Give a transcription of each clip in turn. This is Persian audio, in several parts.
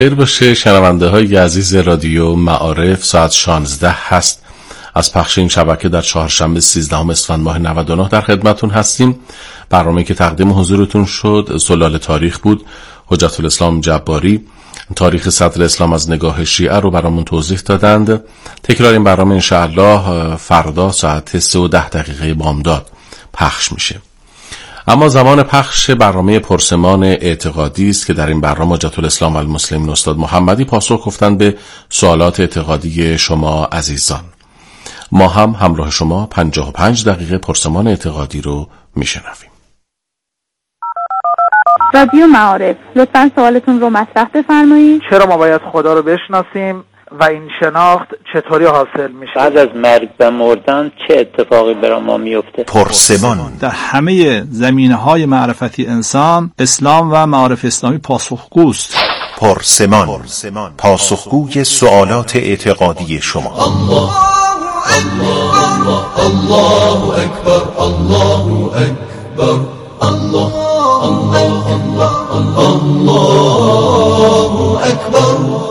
خیر باشه شنونده های عزیز رادیو معارف، ساعت 16 هست از پخش این شبکه در چهارشنبه 13 اسفند ماه 99 در خدمتون هستیم. برنامه‌ای که تقدیم حضورتون شد زلال تاریخ بود. حجت الاسلام جباری تاریخ صدر اسلام از نگاه شیعه رو برامون توضیح دادند. تکرار این برنامه انشاءالله فردا ساعت 3:10 بامداد پخش میشه. اما زمان پخش برنامه پرسمان اعتقادی است که در این برنامه حجت الاسلام و المسلمین استاد محمدی پاسخ گفتن به سوالات اعتقادی شما عزیزان. ما هم همراه شما 55 دقیقه پرسمان اعتقادی رو میشنویم. رادیو معارف، لطفاً سوالتون رو مطرح بفرمایید. چرا ما باید خدا رو بشناسیم و این شناخت چطوری حاصل میشه؟ بعد از مرگ و مردن چه اتفاقی برای ما میفته؟ پرسمان. در همه زمینه‌های معرفتی انسان، اسلام و معارف اسلامی پاسخگوست. پرسمان، پاسخگوی سوالات اعتقادی شما. الله الله الله اکبر، الله اکبر، الله الله الله الله اکبر،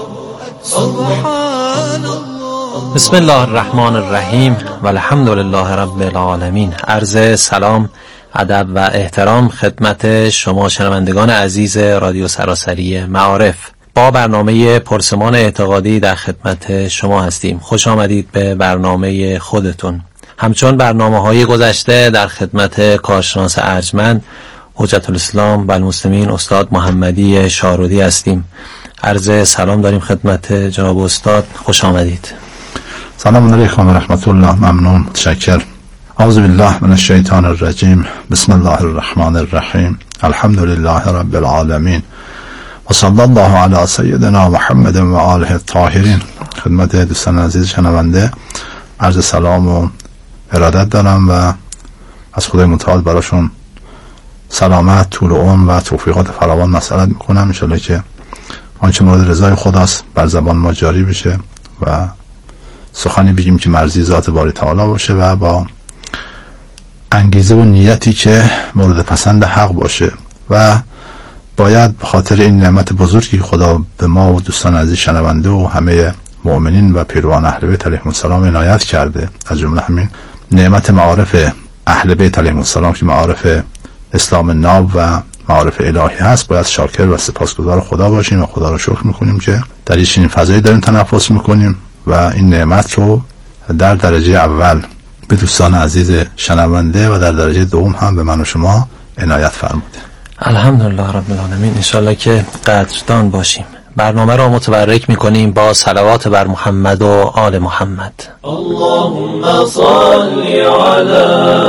سبحان الله. بسم الله الرحمن الرحیم و الحمد لله رب العالمین. عرض سلام، ادب و احترام خدمت شما شنوندگان عزیز رادیو سراسری معارف. با برنامه پرسمان اعتقادی در خدمت شما هستیم. خوش آمدید به برنامه خودتون. همچون برنامه‌های گذشته در خدمت کارشناس ارجمند حجت الاسلام و المسلمین استاد محمدی شارودی هستیم. عرض سلام داریم خدمت جناب استاد. خوش آمدید. سلام علیکم و رحمت الله. ممنون، تشکر. اعوذ بالله من الشیطان الرجیم. بسم الله الرحمن الرحیم. الحمد لله رب العالمین و صلی الله علی سیدنا محمد و آله الطاهرین. خدمت دوستان عزیز شنونده عرض سلام و ارادت دارم و از خدای متعال براشون سلامت، طول عمر و توفیقات فراوان مسئلت میکنم. انشالله که آنچه مورد رضای خداست بر زبان ما جاری بشه و سخنی بگیم که مرضی ذات باری تعالی باشه و با انگیزه و نیتی که مورد پسند حق باشه و باید به خاطر این نعمت بزرگی خدا به ما و دوستان عزیز شنونده و همه مؤمنین و پیروان اهل بیت علیهم السلام عنایت کرده، از جمله همین نعمت معارف اهل بیت علیهم السلام که معارف اسلام ناب و معارف الهی هست، باید شاکر و سپاسگزار خدا باشیم و خدا رو شکر میکنیم که در این چنین فضایی داریم تنفس میکنیم و این نعمت رو در درجه اول به دوستان عزیز شنونده و در درجه دوم هم به من و شما عنایت فرموده. الحمدلله رب العالمین. انشالله که قدردان باشیم. برنامه را متبرک میکنیم با صلوات بر محمد و آل محمد. اللهم صل علی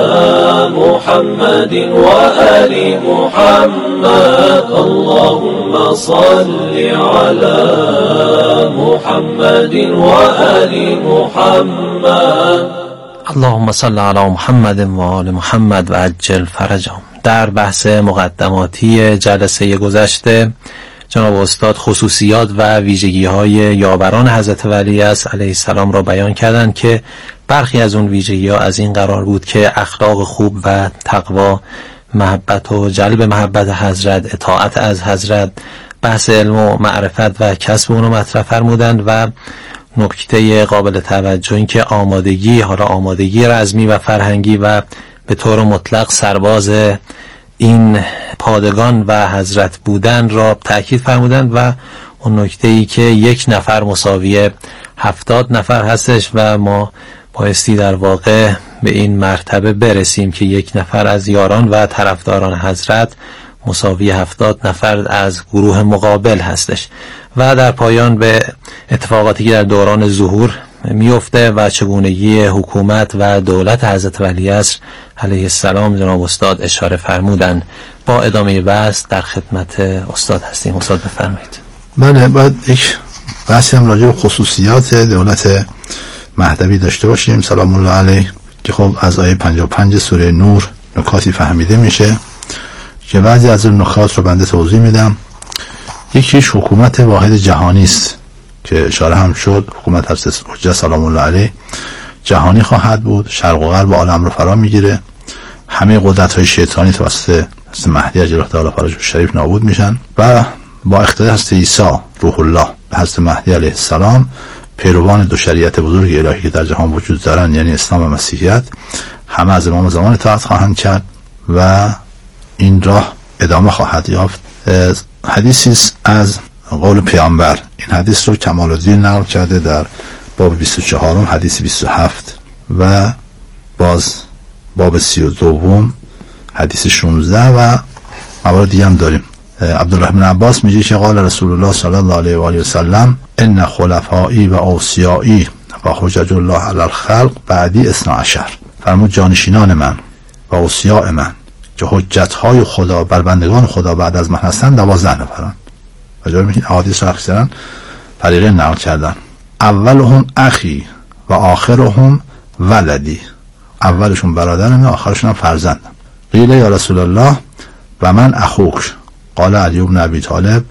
محمد و آل محمد. اللهم صل علی محمد و آل محمد. اللهم صل علی محمد و آل محمد و عجل فرجهم. در بحث مقدماتی جلسه گذشته جناب استاد خصوصیات و ویژگی‌های یاوران حضرت ولیعصر علیه السلام را بیان کردند که برخی از اون ویژگی‌ها از این قرار بود که اخلاق خوب و تقوا، محبت و جلب محبت حضرت، اطاعت از حضرت، بحث علم و معرفت و کسب اون رو مطرح فرمودند و نکته قابل توجه این که آمادگی رزمی و فرهنگی و به طور مطلق سرباز این پادگان و حضرت بودن را تأکید فرمودند و اون نکته ای که 1 نفر مساوی 70 نفر هستش و ما بایستی در واقع به این مرتبه برسیم که 1 نفر از یاران و طرفداران حضرت مساوی 70 نفر از گروه مقابل هستش. و در پایان به اتفاقاتی که در دوران ظهور میفته و چگونگی حکومت و دولت حضرت ولیعصر علیه السلام جناب استاد اشاره فرمودند. با ادامه بحث در خدمت استاد هستیم. استاد بفرمایید. بله، باید یک بحثی هم راجع به خصوصیات دولت مهدوی داشته باشیم سلام الله علیه که خب از آیه 55 سوره نور نکاتی فهمیده میشه که بعضی از اون نکات رو بنده توضیح میدم. یکیش حکومت واحد جهانی است که اشاره هم شد. حکومت حضرت سلام الله علیه جهانی خواهد بود، شرق و غرب عالم رو فرا میگیره، همه قدرت‌های شیطانی توسط مهدی عجل الله تعالی فرجه شریف نابود میشن و با اقتدای حضرت عیسی روح الله و حضرت مهدی علیه السلام پیروان دو شریعت بزرگ الهی که در جهان وجود دارن، یعنی اسلام و مسیحیت، همه از امام زمان اطاعت خواهند کرد و این راه ادامه خواهد یافت. حدیثی از قول پیامبر، این حدیث رو کمال الدین نقل کرده در باب 24 حدیث 27 و باز باب 32 حدیث 16 و موارد دیگه هم داریم. عبدالله بن عباس میگه که قال رسول الله صلی الله علیه و آله و سلم ان خلفائی و اوصیائی و حجج الله علی الخلق بعدی 12. فرمود جانشینان من و اوصیاء من که حجت های خدا بر بندگان خدا بعد از من هستند 12 نفرند. و جایی میگه احادیث رو اکثرا فریقین نقل کردن. اولهم اخی و آخرهم ولدی، اولشون برادرم، آخرشون هم فرزندم. قیل یا رسول الله و من اخوک، قال علی بن ابی طالب.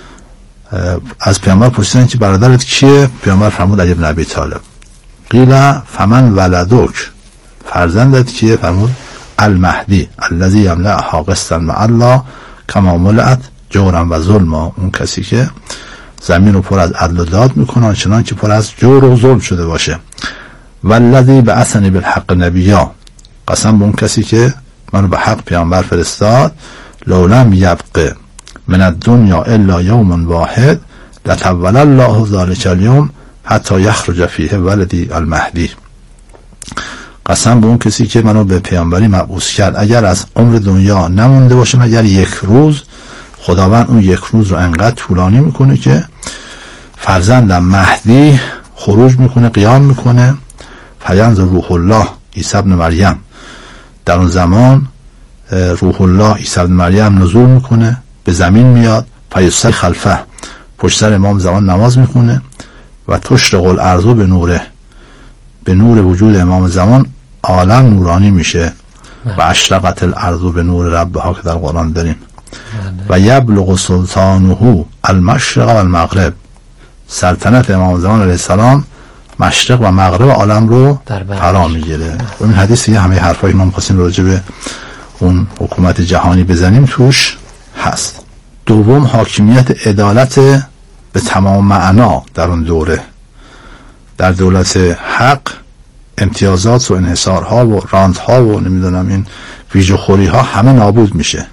از پیامبر پرسیدن که برادرت کیه؟ پیامبر فرمود علی بن ابی طالب. قیل فمن ولدک، فرزندت کیه؟ فرمود المهدی الذی یملأها قسطا مع الله کما ملأت جورا و ظلما، اون کسی که زمین رو پر از عدل و داد میکنه چنان که پر از جور و ظلم شده باشه. والذی بعثنی بالحق نبیا، قسم به اون کسی که منو به حق پیامبر فرستاد. لو لم یبق من الدنیا الا یوم واحد لطول الله ذلک اليوم حتی یخرج فیه ولدی المهدی. قسم به اون کسی که منو به پیامبری مبعوث کرد، اگر از عمر دنیا نمونده باشه مگر یک روز، خداوند اون یک روز رو انقدر طولانی میکنه که فرزندم مهدی خروج میکنه، قیام میکنه. فینزل روح الله عیسی ابن مریم، در اون زمان روح الله عیسی ابن مریم نزول میکنه، به زمین میاد. فیصلی خلفه، پشت سر امام زمان نماز میخونه. و تشرق الارض به نوره، به نور وجود امام زمان عالم نورانی میشه. و اشرقت الارض به نور ربها که در قرآن داریم. و یبلغ سلطانه المشرق و المغرب، سلطنت امام زمان علیه السلام مشرق و مغرب عالم رو فرا میگیره. و این حدیث دیگه همه حرفایی ما می‌خواستیم راجع به اون حکومت جهانی بزنیم توش هست. دوم، حاکمیت عدالت به تمام معنا در اون دوره. در دولت حق امتیازات و انحصارها و راندها و نمیدونم این ویژه خوری ها همه نابود میشه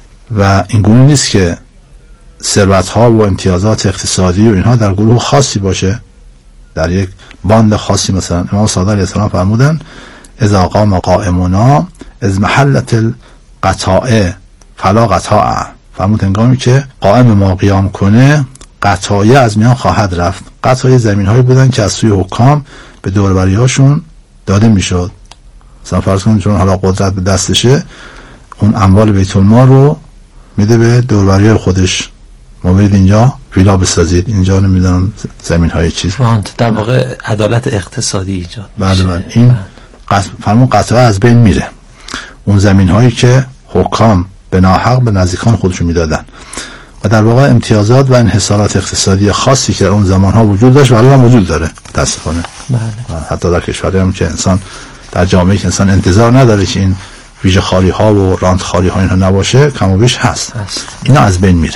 و این گونه نیست که ثروت ها و امتیازات اقتصادی و اینها در گروه خاصی باشه، در یک باند خاصی. مثلا امام صادق علیه السلام فرمودن اذا قام قائمنا از محلت القطاع فلا قطاع، فرمود هنگامی که قائم ما قیام کنه قطایه از میان خواهد رفت. قطایه زمین هایی بودن که از سوی حکام به دوربری هاشون داده میشد. مثلا فرض کنید چون حالا قدرت به دستشه، اون اموال بیت المال رو میده به دوربری خودش. ما برید اینجا ویلا بسازید، اینجا نمیدونم زمین های چیز، در واقع عدالت اقتصادی ایجاد. بله این فرمون قطعه از بین میره. اون زمین هایی که حکام به ناحق به نزدیکان خودشون میدادن و در واقع امتیازات و انحصارات اقتصادی خاصی که در اون زمان ها وجود داشت و الان وجود داره متاسفانه. حتی در کشوری هم که انسان در جامعه که انسان انتظار نداره که این ویژه خاری ها و راند خاری ها اینها نباشه، کم و بیش هست. اینا از بین میره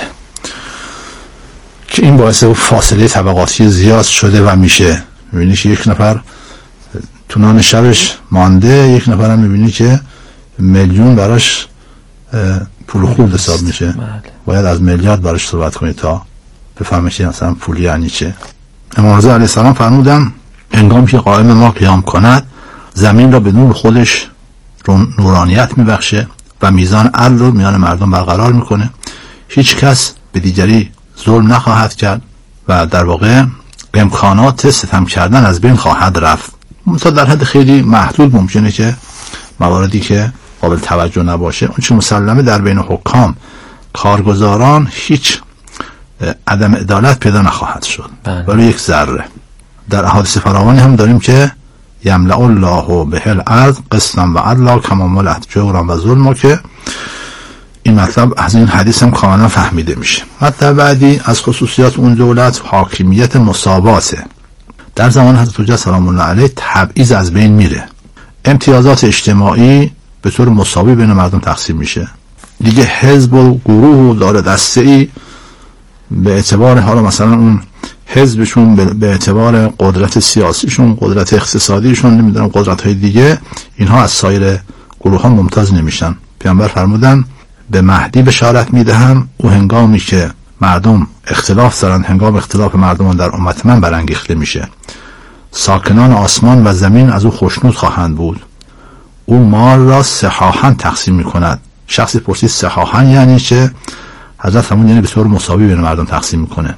که این باعث فاصله طبقاتی زیاد شده و میشه. میبینی که یک نفر تو نان شبش مانده، یک نفر هم میبینی که میلیون براش پول خوب حساب میشه. باید از میلیارد براش صحبت کنی تا بفهمی که مثلا پول یعنی چه. امام رضا علیه السلام فرمودن هنگامی که قائم ما قیام کند زمین را به نور خودش نورانیت میبخشه و میزان عدل رو میان مردم برقرار میکنه. هیچ کس به دیگری ظلم نخواهد کرد و در واقع امکانات ستم کردن از بین خواهد رفت. مثلا در حد خیلی محدود ممکنه که مواردی که قابل توجه نباشه، اون چه مسلمه در بین حکام کارگزاران هیچ عدم عدالت پیدا نخواهد شد ولی یک ذره. در احادیث فراوانی هم داریم که یملأ الله به الارض قسطا و عدلا کما ملأت جورا و ظلما، که این مطلب از این حدیث هم کاملا فهمیده میشه. مطلب بعدی از خصوصیات اون دولت حاکمیت مساواته. در زمان حضرت حجت سلام الله علیه تبعیض از بین میره، امتیازات اجتماعی به طور مساوی بین مردم تقسیم میشه. دیگه حزب و گروه و دار دسته ای به اعتبار حالا مثلا اون حزبشون، به اعتبار قدرت سیاسیشون، قدرت اقتصادیشون، نمیدونم قدرت های دیگه، اینها از سایر گروه ها ممتاز نمیشن. پیامبر فرمودن به مهدی بشارت میدهم او هنگامی که مردم اختلاف دارن، هنگام اختلاف مردمان در امت من برانگیخته میشه. ساکنان آسمان و زمین از او خوشنود خواهند بود. او مال را صحاحاً تقسیم میکند. شخصی پرسید صحاحاً یعنی چه؟ حضرت فرمود یعنی به طور مساوی بین مردم تقسیم میکنه.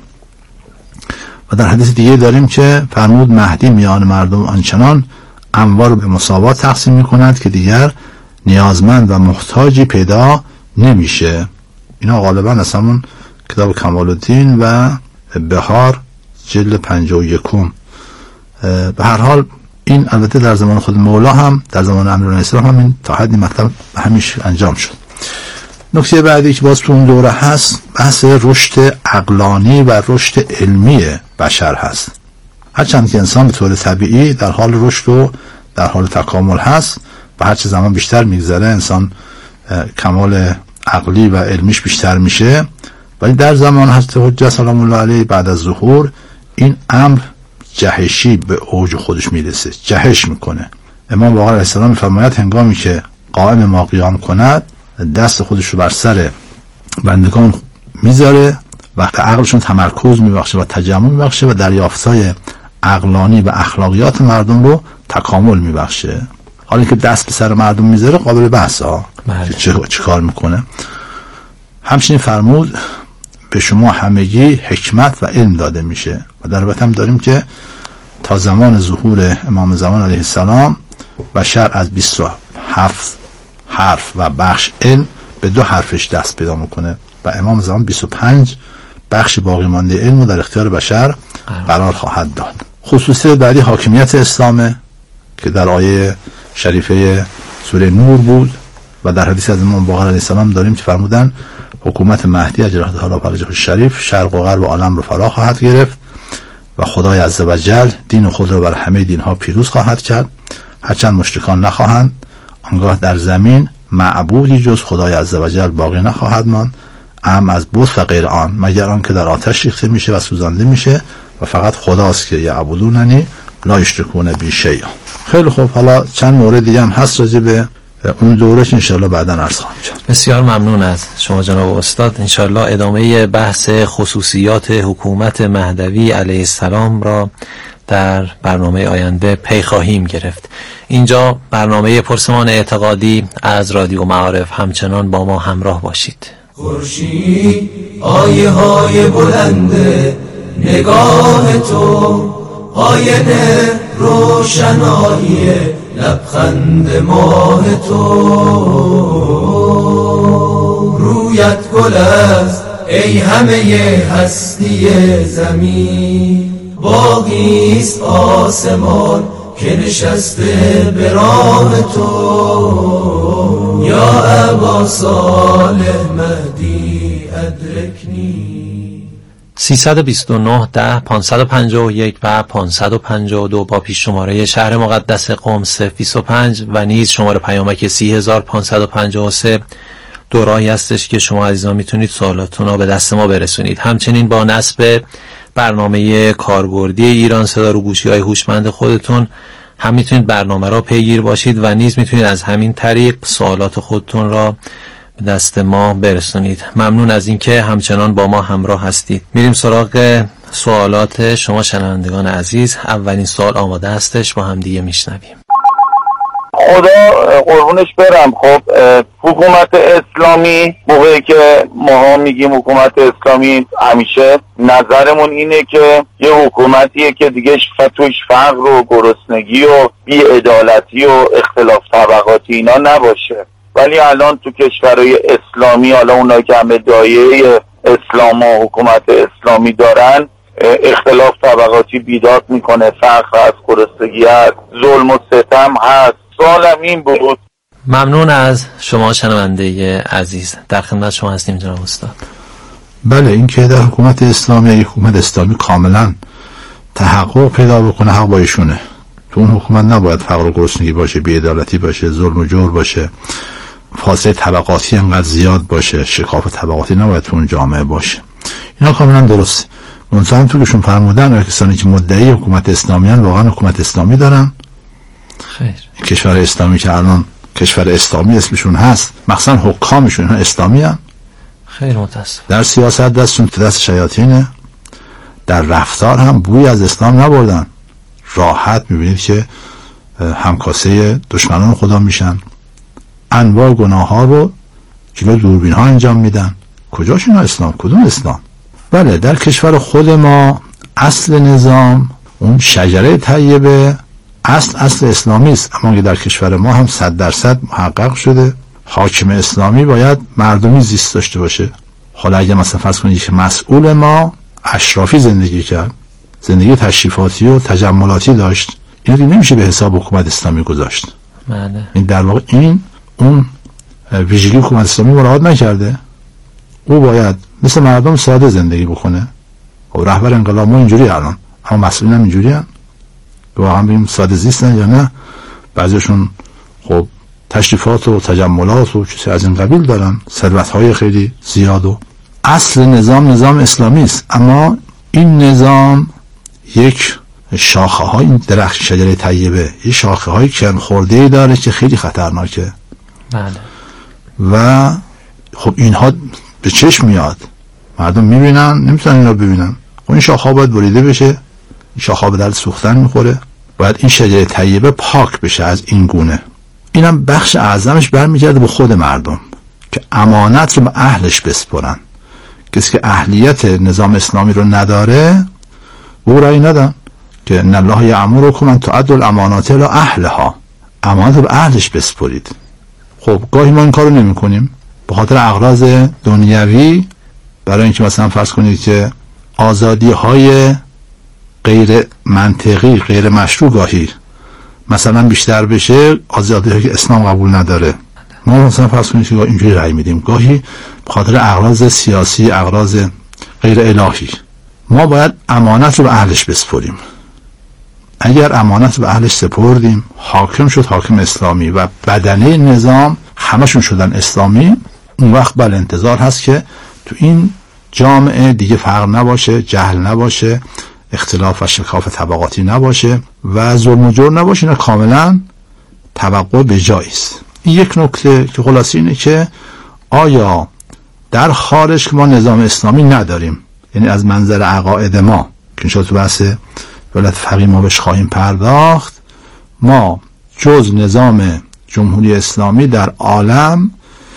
و در حدیث دیگه داریم که فرمود مهدی میان مردم آنچنان اموال به مساوات تقسیم میکند که دیگر نیازمند و محتاجی پیدا نمیشه. اینا غالبا از همون کتاب کمال الدین و بهار جلد 51. به هر حال این البته در زمان خود مولا هم، در زمان امیرالمومنین هم این تا حدی مطلب همیشه انجام شد. نکته بعدی که باز تو اون دوره هست بحث رشد عقلانی و رشد علمی بشر هست. هرچند که انسان به طور طبیعی در حال رشد و در حال تکامل هست و هرچه زمان بیشتر میگذره انسان کمال عقلی و علمیش بیشتر میشه، ولی در زمان حضرت حجت سلام الله علیه بعد از ظهور این امر جهشی به اوج خودش میرسه، جهش میکنه. امام باقر علیه السلام میفرماید هنگامی که قائم ما قیام کند دست خودش رو بر سر بندگان میذاره، وقت عقلشون تمرکز میبخشه و تجمع میبخشه و دریافتای عقلانی و اخلاقیات مردم رو تکامل میبخشه. حالا که دست به سر مردم میذاره قابل بحث ها چه کار میکنه. همچنین فرمود به شما همگی حکمت و علم داده میشه و در واقع هم داریم که تا زمان ظهور امام زمان علیه السلام بشر از 27 حرف و بخش علم به 2 حرفش دست پیدا میکنه و امام زمان 25 بخش باقی مانده علم رو در اختیار بشر قرار خواهد داد. خصوصیت بعدی حاکمیت اسلامه که در آیه شریفه سوره نور بود و در حدیث از امام باقر علیه السلام داریم که فرمودن حکومت مهدی اجره الله فرجه الشریف شرق و غرب و عالم رو فرا خواهد گرفت و خدای عزوجل دین خود را بر همه دینها پیروز خواهد کرد، هرچند مشرکان نخواهند. آنگاه در زمین معبودی جز خدای عزوجل باقی نخواهد ماند، اما از بت و غیر آن، مگر آن که در آتش ریخته میشه و سوزانده میشه و فقط خداست که یعبدوننی لا یشرکون بی شیئا. خیلی خوب، حالا چند مورد دیگه هم هست راجع به اون دورش انشاءالله بعدا عرض خواهم کرد. بسیار ممنون از شما جناب استاد. انشاءالله ادامه بحث خصوصیات حکومت مهدوی علیه السلام را در برنامه آینده پی خواهیم گرفت. اینجا برنامه پرسمان اعتقادی از رادیو معارف، همچنان با ما همراه باشید. خورشید آیه های بلنده نگاه تو، آینه روشنایی لبخند ماه تو، رویت گل است ای همه هستی زمین، باقیست آسمان که نشسته به راه تو، یا ابا صالح مهدی ادرکنی. 329 10 551 و 552 با پیش شماره شهر مقدس قم 025 و نیز شماره پیامک 30553 دو راهی هستش که شما عزیزان میتونید سوالاتون رو به دست ما برسونید. همچنین با نصب برنامه کاربردی ایران صدا رو گوشی‌های هوشمند خودتون هم میتونید برنامه را پیگیر باشید و نیز میتونید از همین طریق سوالات خودتون را به دست ما برسونید. ممنون از اینکه همچنان با ما همراه هستید. میریم سراغ سوالات شما شنوندگان عزیز. اولین سوال آماده هستش، با هم دیگه میشنویم. خدا قربونش برم. خب حکومت اسلامی، موقعی که ما میگیم حکومت اسلامی، همیشه نظرمون اینه که یه حکومتیه که دیگه توش فقر و گرسنگی و بی‌عدالتی و اختلاف طبقاتی اینا نباشه. ولی الان تو کشورهای اسلامی، حالا اونایی که همه دایره اسلام و حکومت اسلامی دارن، اختلاف طبقاتی بیداد میکنه، فقر هست، گرسنگی هست، ظلم و ستم هست. سوالم این بود. ممنون از شما شنونده عزیز. در خدمت شما هستیم جناب استاد. بله، این که در حکومت اسلامی، حکومت اسلامی کاملا تحقق پیدا بکنه حق با ایشونه. تو اون حکومت نباید فقر و گرسنگی باشه، بی‌عدالتی باشه، ظلم و جور باشه، فاصله طبقاتی انقدر زیاد باشه، شکاف طبقاتی نباید تو اون جامعه باشه. اینا کاملا درسته. منتها تو کهشون فرمودن کسانی که مدعی حکومت اسلامی هستند واقعا حکومت اسلامی دارن؟ خیر. کشور اسلامی که الان کشور اسلامی اسمشون هست، مخصوصا حکامشون اینا اسلامی هستند؟ خیر متاسف. در سیاست دستشون تو دست شیاطینه، در رفتار هم بوی از اسلام نبردن. راحت میبینید که همکاسه دشمنان خدا میشن، انواع گناه ها رو جلو دوربین ها انجام میدن. کجاش اینا اسلام؟ کدوم اسلام؟ بله در کشور خود ما اصل نظام اون شجره طیبه اصل اسلامی است، اما که در کشور ما هم 100% محقق شده حاکم اسلامی باید مردمی زیست داشته باشه. حالا اگه مثلا فرض کنید که مسئول ما اشرافی زندگی کرد، زندگی تشریفاتی و تجملاتی داشت، این دیگه نمیشه به حساب حکومت اسلامی گذاشت. بله. این در واقع این اون ویژگی حکومت اسلامی مراعات نکرده. او باید مثل مردم ساده زندگی بکنه. و رهبر انقلاب ما اینجوری الان، اما مسئولین هم اینجوری هم واقعا ببینیم ساده زیستن یا نه. بعضیشون خب تشریفات و تجملات و چیزی از این قبیل دارن، ثروت‌های خیلی زیاد. و اصل نظام اسلامی است، اما این نظام یک شاخه های این درخت شجره طیبه یک شاخه های کرم خورده‌ای داره که خیلی خطرناکه. بله. و خب اینها به چشم میاد، مردم میبینن، نمیتونن اینا ببینن. خب این شاخه ها باید بریده بشه، این شاخه ها به درد سوختن میخوره. باید این شجره طیبه پاک بشه از این گونه. اینم بخش اعظمش برمیگرده به خود مردم که امانت رو به اهلش بسپرن. کسی که اهلیت نظام اسلامی رو نداره او رأی ندن که ان الله یأمرکم ان تؤدوا الامانات الی اهلها، امانت رو به اهلش بسپرید. خب گاهی ما این کارو نمی‌کنیم به خاطر اغراض دنیوی، برای اینکه مثلا فرض کنید که آزادی‌های غیر منطقی غیر مشروع گاهی مثلا بیشتر بشه، آزادی‌هایی که اسلام قبول نداره. ما مثلا فرض کنید که اینجوری رأی میدیم، گاهی به خاطر اغراض سیاسی، اغراض غیر الهی. ما باید امانت رو به اهلش بسپریم. اگر امانت رو به اهلش سپردیم، حاکم شد حاکم اسلامی و بدنه نظام همشون شدن اسلامی، اون وقت بله انتظار هست که تو این جامعه دیگه فرق نباشه، جهل نباشه، اختلاف و شکاف طبقاتی نباشه و ظلم و جور نباشه. اینا کاملا توقع به جایی است. این یک نکته که خلاصی اینه که آیا در خارج که ما نظام اسلامی نداریم، یعنی از منظر عقاید ما که انشاء تو بحث ولایت فقیه ما بهش خواهیم پرداخت، ما جز نظام جمهوری اسلامی در عالم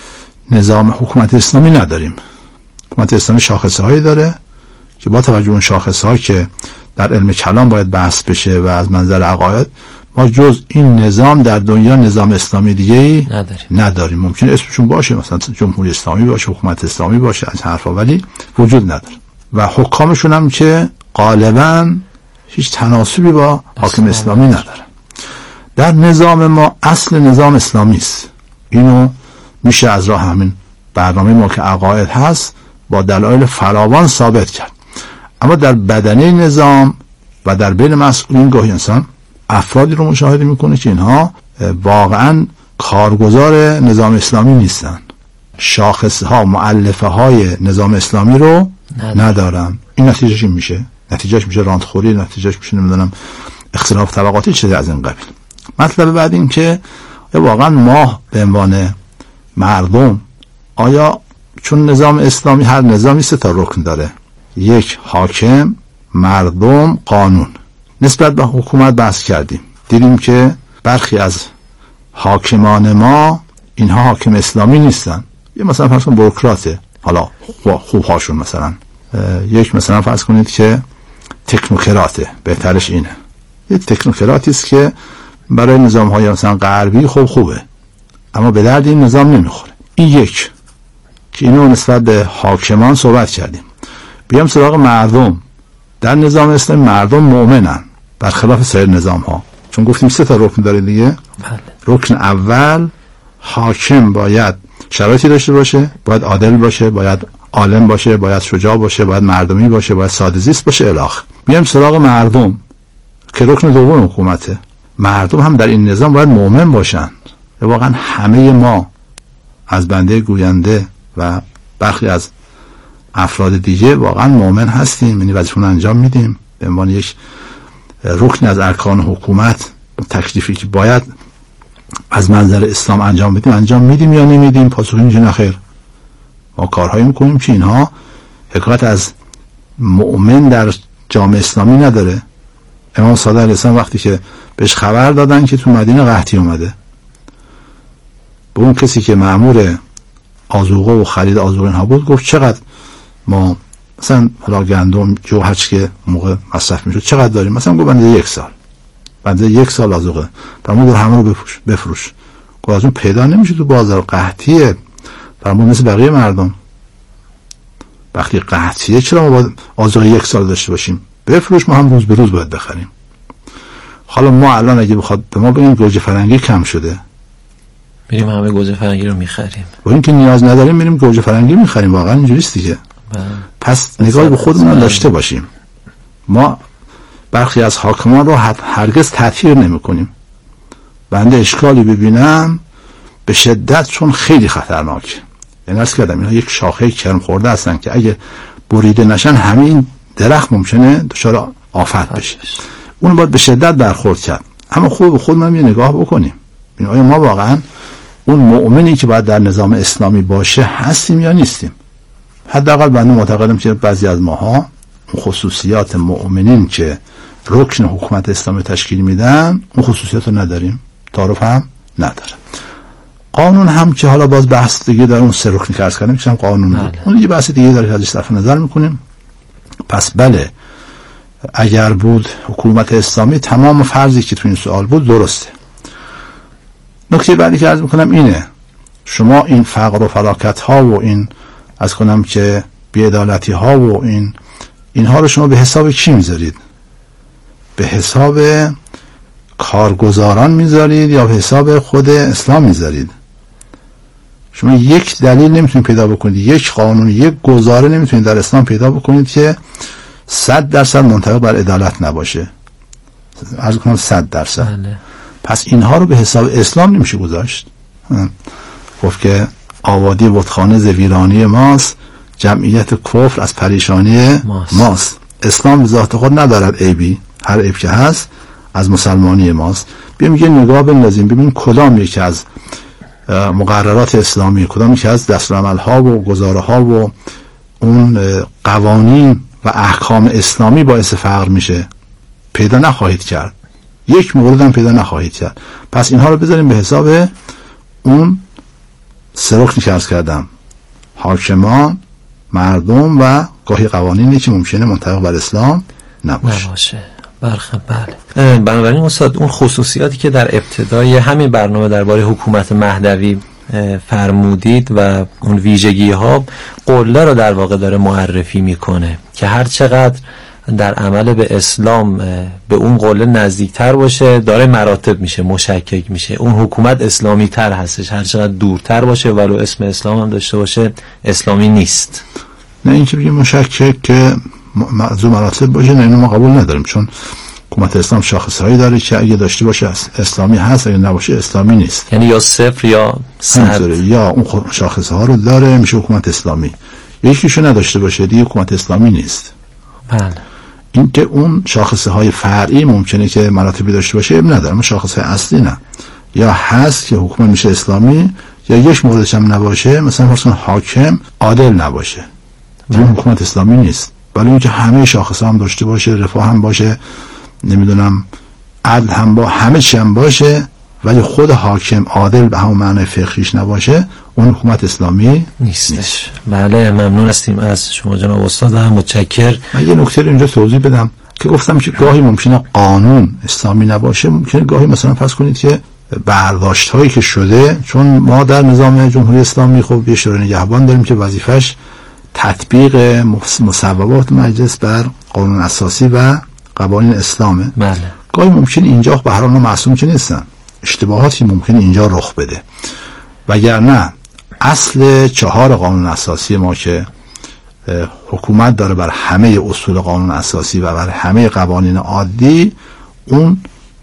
نظام حکومت اسلامی نداریم. حکومت اسلامی شاخصه هایی داره که با توجه به اون شاخصه ها که در علم کلام باید بحث بشه و از منظر عقاید، ما جز این نظام در دنیا نظام اسلامی دیگه نداریم. ممکنه اسمشون باشه، مثلا جمهوری اسلامی باشه، حکومت اسلامی باشه، از حرفا، ولی وجود نداره و حکامشون هم که غالبا هیچ تناسبی با حاکم اسلامی نداره. در نظام ما اصل نظام اسلامی است. اینو میشه از راه همین برنامه ما که عقاید هست با دلایل فراوان ثابت کرد. اما در بدنه نظام و در بین مسئولین گاهی انسان افرادی رو مشاهده میکنه که اینها واقعا کارگزار نظام اسلامی نیستن، شاخصه ها مؤلفه های نظام اسلامی رو ندارن. این نتیجهش این میشه، نتیجهش میشه راندخوری، نتیجهش میشه نمیدونم اختلاف طبقاتی، چیزی از این قبیل. مطلب بعد این که واقعا ما به عنوان مردم، آیا چون نظام اسلامی هر نظامی 3 تا رکن داره، یک حاکم، مردم، قانون. نسبت به حکومت بحث کردیم، دیدیم که برخی از حاکمان ما اینها حاکم اسلامی نیستن. یه مثلا فرض کن بوروکراته، حالا خوب هاشون مثلا یک مثلا فرض کنید که تکنوکراته، بهترش اینه، یه تکنوکراتی است که برای نظام های مثلا غربی خوبه اما به درد این نظام نمیخوره. این یک که اینو نسبت به حاکمان صحبت کردیم. بیام سراغ مردم. در نظام اسلامی مردم مؤمنن برخلاف سایر نظام ها، چون گفتیم 3 تا رکن داره دیگه. رکن اول، حاکم باید شرایطی داشته باشه، باید عادل باشه، باید عالم باشه، باید شجاع باشه، باید مردمی باشه، باید ساده زیست باشه الاخ. بیام سراغ مردم که رکن دوم حکومته. مردم هم در این نظام باید مؤمن باشن. واقعا همه ما از بنده گوینده و برخی از افراد دیگه واقعا مؤمن هستیم، یعنی وظیفه‌مون انجام میدیم به عنوان یک رکن از ارکان حکومت، تکلیفی که باید از منظر اسلام انجام بدیم انجام میدیم یا نمیدیم؟ پاسخ اینه نه خیر. ما کارهایی میکنیم که اینها حکایت از مؤمن در جامعه اسلامی نداره. امام صادق علیه السلام وقتی که بهش خبر دادن که تو مدینه قحطی اومده، به اون کسی که مأمور آذوقه و خرید آذوقه اینها بود گفت چقدر ما مثلا حالا گندم جو هرچی که موقع مصرف میشد چقدر داریم؟ مثلا گفت بنده 1 سال، بنده 1 سال آذوقه، فرمود همه رو بفروش. گفت از اون پیدا نمیشه تو بازار، قحطیه. فرمود مثل بقیه مردم وقتی قحطیه چرا ما باید آذوقه 1 سال داشته باشیم؟ بفروش، ما هم روز به روز باید بخریم. حالا ما الان اگه بخواد به ما بگیم گوجه فرنگی کم شده، میریم همه گوجه فرنگی رو میخریم، با اینکه نیاز نداریم میریم گوجه فرنگی میخریم. واقعا اینجوریست دیگه. پس نگاه به خودمون داشته باشیم. ما برخی از حاکمان رو هرگز تطهیر نمی‌کنیم. بنده اشکالی ببینم به شدت چون خیلی خطرناک، یعنی عرض کردم اینها یک شاخه کرم خورده هستن که اگه بریده نشن همه این درخت ممکنه دچار آفت بشه. اون باید به شدت برخورد کرد. اما خوب به خودمون یه نگاه بکنیم، آیا ما واقعا اون مؤمنی که باید در نظام اسلامی باشه هستیم یا نیستیم؟ حداقل بنده معتقدم که بعضی از ماها خصوصیات مؤمنین که رکن حکومت اسلامی تشکیل میدن اون خصوصیات رو نداریم، تعارف هم نداره. قانون هم که حالا باز بحث دیگه داره، اون 3 رکنی که عرض کردم که هم قانون بود، اون یه بحث دیگه داره که ازش صرف نظر میکنیم. پس بله، اگر بود حکومت اسلامی تمام فرضی که تو این سوال بود درسته. نکته بعدی که عرض میکنم اینه، شما این فقر و فلاکت ها و این از کنم که بی‌عدالتی ها و اینها رو شما به حساب کی میذارید؟ به حساب کارگزاران میذارید یا به حساب خود اسلام میذارید؟ شما یک دلیل نمیتونید پیدا بکنید، یک قانون، یک گزاره نمیتونید در اسلام پیدا بکنید که 100% منطبق بر عدالت نباشه. عرض کنم 100%. پس اینها رو به حساب اسلام نمیشه گذاشت. گفت که آبادی بتخانه ز ویرانی ماست، جمعیت کفر از پریشانی ماست. اسلام به ذات خود ندارد عیبی، هر عیب که هست از مسلمانی ماست. بیایم یه نگاه بندازیم ببینیم کدام یکی از مقررات اسلامی، کدام یکی از دستورالعمل‌ها و گزاره‌ها و اون قوانین و احکام اسلامی باعث فقر میشه. پیدا نخواهید کرد، یک مورد هم پیدا نخواهید کرد. پس اینها رو بذاریم به حساب اون 3 رکنی که عرض کردم، حاکمان، مردم و گاهی قوانینی که ممکنه منطبق بر اسلام نباشه. بله. بنابراین استاد اون خصوصیاتی که در ابتدای همین برنامه درباره حکومت مهدوی فرمودید و اون ویژگی ها قله رو در واقع داره معرفی میکنه که هر چقدر در عمل به اسلام به اون قله نزدیکتر باشه داره مراتب میشه، مشکک میشه. اون حکومت اسلامی تر هستش، هر چقدر دورتر باشه ولو اسم اسلام هم داشته باشه اسلامی نیست. نه اینکه بگیم مشکک که موضوع مراتب باشه، نه اینو ما قبول نداریم، چون حکومت اسلام شاخصهایی داره که اگه داشته باشه اسلامی هست، اگه نباشه اسلامی نیست. یعنی یا 0 یا 100، یا اون شاخصه ها رو داره میشه حکومت اسلامی، یکیشو نداشته باشه دیگه حکومت اسلامی نیست. بله. اینکه اون شاخصه های فرعی ممکنه که مراتبی داشته باشه نداره، اما شاخصه های اصلی نه. یا هست که حکومت میشه اسلامی، یا یک موردش هم نباشه، مثلا فرض حاکم عادل نباشه، دیگه حکومت اسلامی نیست. ولی اینکه همه شاخصه هم داشته باشه، رفاه هم باشه، نمیدونم عدل هم با همه چی هم باشه، ولی خود حاکم عادل به همون معنی فقهیش نباشه، اون حکومت اسلامی نیستش. بله، ممنون هستیم از شما جناب استاد، متشکر. من یه نکته رو اینجا توضیح بدم که گفتم که گاهی ممکنه قانون اسلامی نباشه، ممکنه گاهی مثلا فرض کنید که برداشت هایی که شده، چون ما در نظام جمهوری اسلامی خب یه شورای نگهبان داریم که وظیفش تطبیق مصوبات مجلس بر قانون اساسی و قوانین اسلامه. بله. گاهی ممکنه اینجا به هر حال معصوم که نیستن، اشتباهاتی ممکنه اینجا رخ بده، وگرنه اصل 4 قانون اساسی ما که حکومت داره بر همه اصول قانون اساسی و بر همه قوانین عادی، اون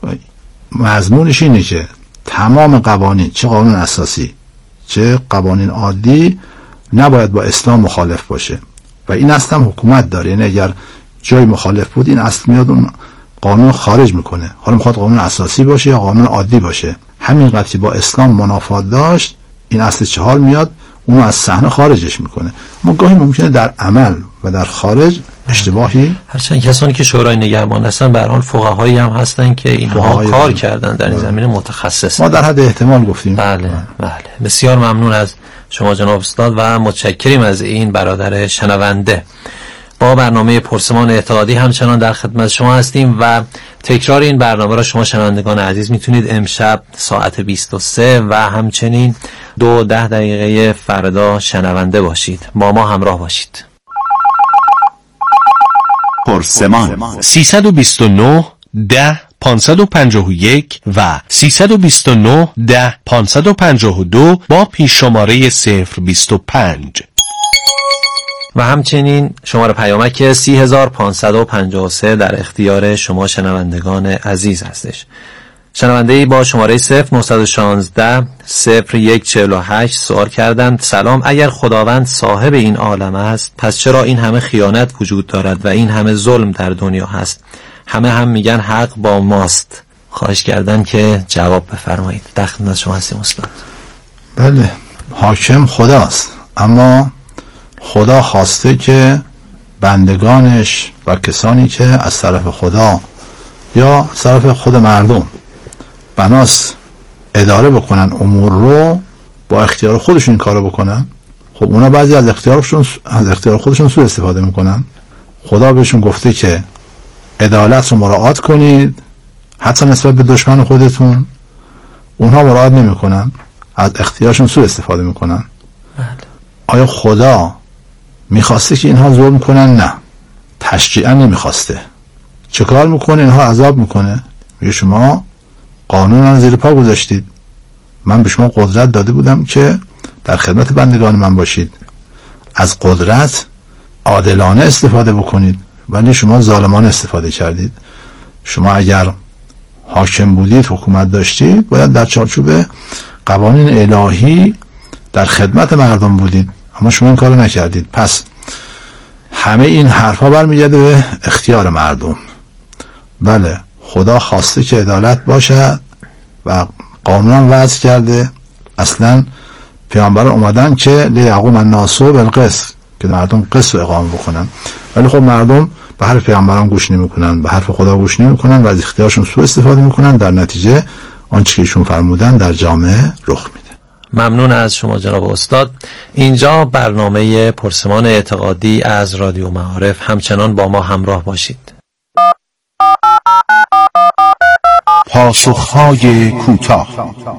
مضمونش اینه که تمام قوانین، چه قانون اساسی چه قوانین عادی، نباید با اسلام مخالف باشه. و این اصل هم حکومت داره. یعنی اگر جای مخالف بود این اصل میاد اون قانون خارج میکنه، حالا میخواد قانون اساسی باشه یا قانون عادی باشه. همین قضیه با اسلام منافات داشت، این اصل 4 میاد اونو از صحنه خارجش میکنه. ما گاهی ممکنه در عمل و در خارج اشتباهی، هرچند کسانی که شورای نگهبان هستن به هر حال فقهایی هم هستن که اینها کار کردن در این زمینه، متخصص. ما در حد احتمال گفتیم. بله. بسیار ممنون از شما جناب استاد و متشکریم از این برادر شنونده. با برنامه پرسمان اعتقادی همچنان در خدمت شما هستیم و تکرار این برنامه را شما شنوندگان عزیز میتونید امشب ساعت 23 و همچنین 2:10 فردا شنونده باشید. با ما همراه باشید. پرسمان 329 10 551 و 329 10 552 با پیش شماره 025 و همچنین شماره پیامک 30553 در اختیار شما شنوندگان عزیز هستش. شنونده‌ای با شماره 0916 0148 سوال کردند: سلام، اگر خداوند صاحب این عالم است پس چرا این همه خیانت وجود دارد و این همه ظلم در دنیا هست؟ همه هم میگن حق با ماست. خواهش کردن که جواب بفرمایید. در خدمت شما هستیم استاد. بله، حاکم خداست، اما خدا خواسته که بندگانش و کسانی که از طرف خدا یا از طرف خود مردم بناس اداره بکنن امور رو، با اختیار خودشون این کارو بکنن. خب اونا بعضی از اختیار خودشون سوء استفاده میکنن. خدا بهشون گفته که عدالت رو مراعات کنید حتی نسبت به دشمن خودتون، اونها مراعات نمیکنن، از اختیارشون سوء استفاده میکنن. آیا خدا میخواسته که اینها ظلم کنن؟ نه، تشریعا نمیخواسته. چه کار میکنه؟ اینها عذاب میکنه، میگه شما قانون زیر پا گذاشتید، من به شما قدرت داده بودم که در خدمت بندگان من باشید، از قدرت عادلانه استفاده بکنید ولی شما ظالمانه استفاده کردید. شما اگر حاکم بودید، حکومت داشتید، باید در چارچوب قوانین الهی در خدمت مردم بودید، اما شما این کارو نکردید. پس همه این حرفا برمیگرده به اختیار مردم. بله، خدا خواسته که عدالت باشد و قانون وضع کرده. اصلا پیامبران اومدن که لیقوم الناس بالقسط، که مردم قسط رو اقامه بکنن، ولی خب مردم به حرف پیامبران گوش نمیکنن، به حرف خدا گوش نمیکنن و از اختیارشون سوء استفاده میکنن. در نتیجه آنچه که ایشون فرمودن در جامعه رخ میده. ممنون از شما جناب استاد. اینجا برنامه پرسمان اعتقادی از رادیو معارف، همچنان با ما همراه باشید. پاسخهای کوتاه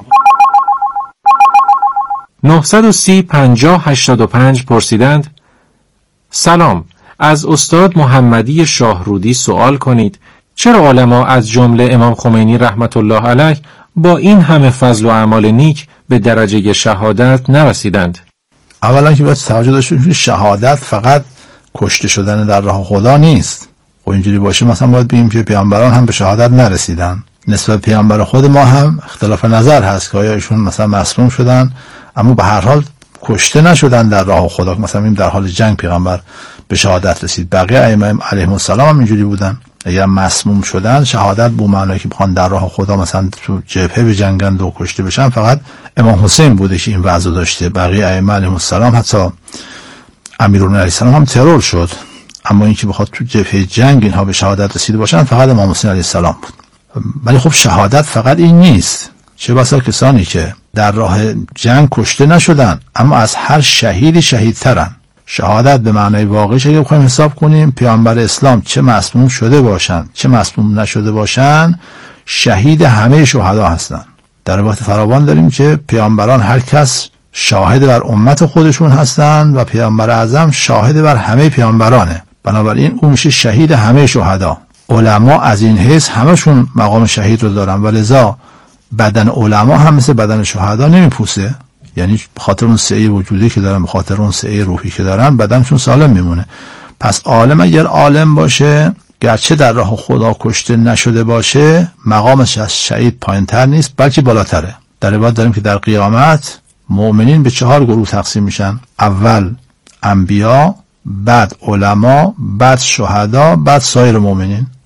930 50 85 پرسیدند: سلام، از استاد محمدی شاهرودی سوال کنید چرا علما از جمله امام خمینی رحمت الله علیه با این همه فضل و اعمال نیک به درجه شهادت نرسیدند؟ اولا که باید توجه داشته باشید شهادت فقط کشته شدن در راه خدا نیست. خب اینجوری باشه مثلا باید بگیم که پیامبران هم به شهادت نرسیدن. نسبت پیامبر خود ما هم اختلاف نظر هست که آیا ایشون مثلا مصموم شدن اما به هر حال کشته نشدن در راه خدا. مثلا این در حال جنگ پیامبر به شهادت رسید. بقیه ائمه علیهم السلام هم اینجوری بودن. اگر مسموم شدن، شهادت به معنی که بخوان در راه خدا مثلا تو جبهه بجنگن و کشته بشن، فقط امام حسین بوده که این وضع داشته. بقیه ائمه علیهم السلام، حتی امیرالمومنین علیه السلام هم ترور شد، اما اینکه بخواد تو جبهه جنگ اینها به شهادت رسیده باشن فقط امام حسین علیه السلام بود. ولی خب شهادت فقط این نیست. چه بسا کسانی که در راه جنگ کشته نشدن اما از هر شهیدی شهیدترن. شهادت به معنای واقعیش اگه بخوایم حساب کنیم، پیامبر اسلام چه مسموم شده باشن چه مسموم نشده باشن، شهید همه شهدا هستن. در روایت فراوان داریم که پیامبران هر کس شاهد بر امت خودشون هستن و پیامبر اعظم شاهد بر همه پیامبرانه. بنابراین اون میشه شهید همه شهدا. علما از این حیث همشون مقام شهید رو دارن و لذا بدن علما هم مثل بدن شهدا نمیپوسه. یعنی خاطر اون سعی وجودی که دارن، خاطر اون سعی روحی که دارن، بدنشون سالم میمونه. پس عالم اگر عالم باشه، گرچه در راه خدا کشته نشده باشه، مقامش از شهید پایین‌تر نیست بلکه بالاتره. در روایت داریم که در قیامت مؤمنین به 4 گروه تقسیم میشن. اول انبیا، بعد علما، بعد شهدا، بعد سایر مؤمنین.